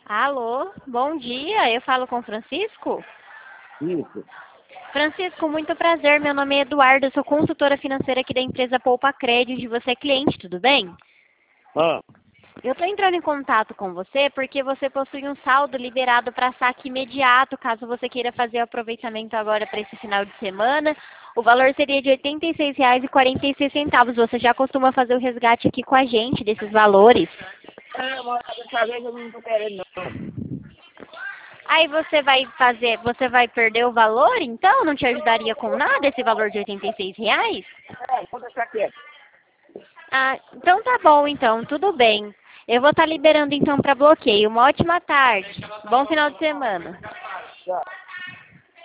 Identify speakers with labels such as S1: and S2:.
S1: Alô, bom dia. Eu falo com o Francisco?
S2: Isso.
S1: Francisco, muito prazer. Meu nome é Eduardo. Eu sou consultora financeira aqui da empresa Poupa Crédito e você é cliente, tudo bem?
S2: Ah,
S1: Eu estou entrando em contato com você porque você possui um saldo liberado para saque imediato, caso você queira fazer o aproveitamento agora para esse final de semana. O valor seria de R$ 86,46. Você já costuma fazer o resgate aqui com a gente desses valores?
S2: mas dessa vez eu não tô querendo, não.
S1: Aí você vai perder o valor, então? Não te ajudaria com nada esse valor de R$ 86?
S2: Vou deixar quieto.
S1: Ah, então tá bom, então, tudo bem. Eu vou estar liberando então para bloqueio. Uma ótima tarde. Bom final de semana.
S2: Tchau.